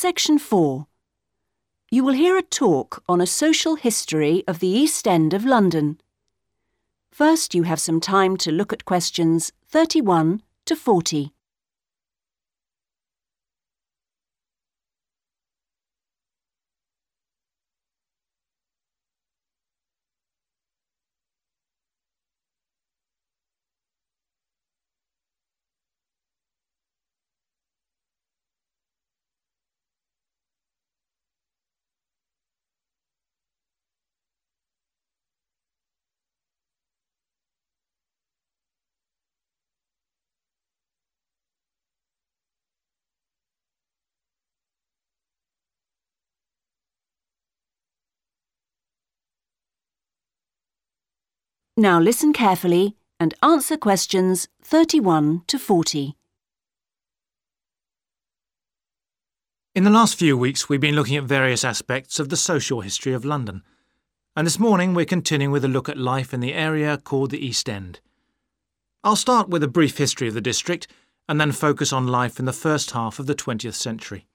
Section 4. You will hear a talk on a social history of the East End of London. First, you have some time to look at questions 31 to 40. Now listen carefully and answer questions 31 to 40. In the last few weeks, we've been looking at various aspects of the social history of London. And this morning, we're continuing with a look at life in the area called the East End. I'll start with a brief history of the district and then focus on life in the first half of the 20th century.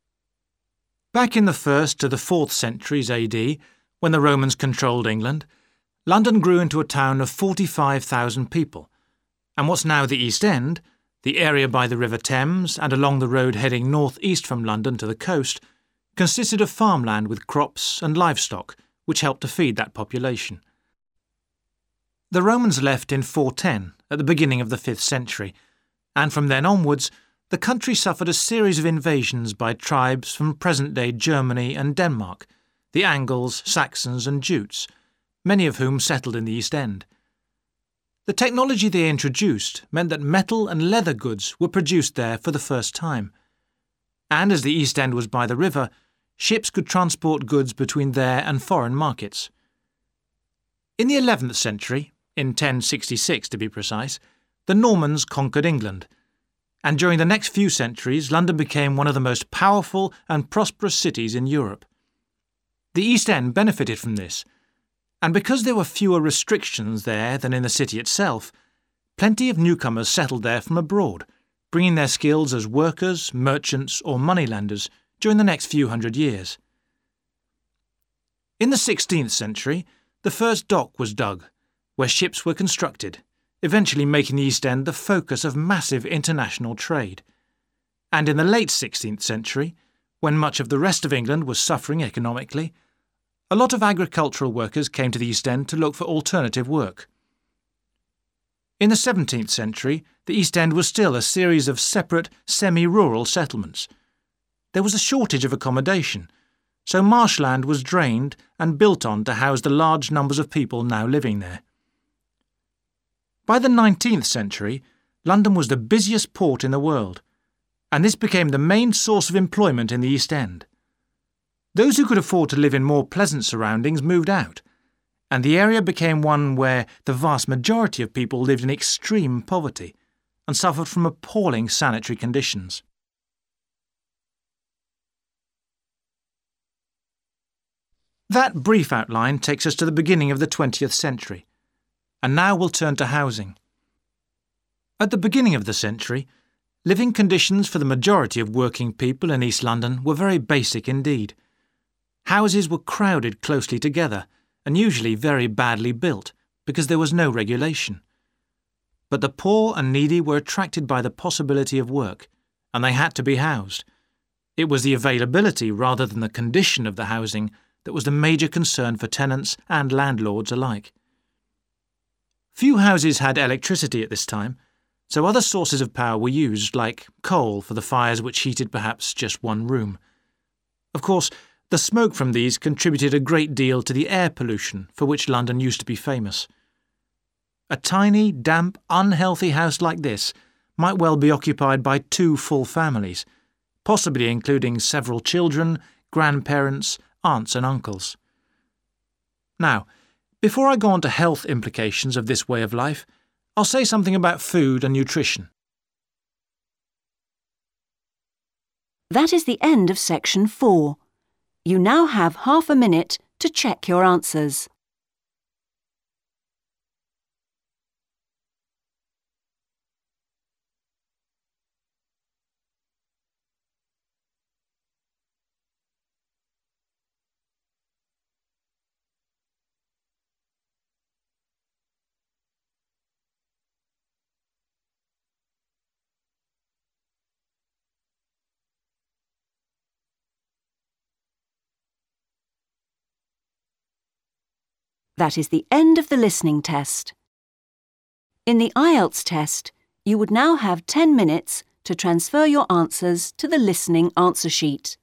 Back in the 1st to the 4th centuries AD, when the Romans controlled England, London grew into a town of 45,000 people, and what's now the East End, the area by the River Thames and along the road heading north-east from London to the coast, consisted of farmland with crops and livestock, which helped to feed that population. The Romans left in 410, at the beginning of the 5th century, and from then onwards, the country suffered a series of invasions by tribes from present-day Germany and Denmark, the Angles, Saxons and Jutes, many of whom settled in the East End. The technology they introduced meant that metal and leather goods were produced there for the first time. And as the East End was by the river, ships could transport goods between there and foreign markets. In the 11th century, in 1066 to be precise, the Normans conquered England, and during the next few centuries London became one of the most powerful and prosperous cities in Europe. The East End benefited from this, and because there were fewer restrictions there than in the city itself, plenty of newcomers settled there from abroad, bringing their skills as workers, merchants or moneylenders during the next few hundred years. In the 16th century, the first dock was dug, where ships were constructed, eventually making the East End the focus of massive international trade. And in the late 16th century, when much of the rest of England was suffering economically, a lot of agricultural workers came to the East End to look for alternative work. In the 17th century, the East End was still a series of separate, semi-rural settlements. There was a shortage of accommodation, so marshland was drained and built on to house the large numbers of people now living there. By the 19th century, London was the busiest port in the world, and this became the main source of employment in the East End. Those who could afford to live in more pleasant surroundings moved out, and the area became one where the vast majority of people lived in extreme poverty and suffered from appalling sanitary conditions. That brief outline takes us to the beginning of the 20th century, and now we'll turn to housing. At the beginning of the century, living conditions for the majority of working people in East London were very basic indeed. Houses were crowded closely together and usually very badly built because there was no regulation. But the poor and needy were attracted by the possibility of work, and they had to be housed. It was the availability rather than the condition of the housing that was the major concern for tenants and landlords alike. Few houses had electricity at this time, so other sources of power were used, like coal for the fires which heated perhaps just one room. Of course, the smoke from these contributed a great deal to the air pollution for which London used to be famous. A tiny, damp, unhealthy house like this might well be occupied by 2 full families, possibly including several children, grandparents, aunts and uncles. Now, before I go on to health implications of this way of life, I'll say something about food and nutrition. That is the end of Section 4. You now have half a minute to check your answers. That is the end of the listening test. In the IELTS test, you would now have 10 minutes to transfer your answers to the listening answer sheet.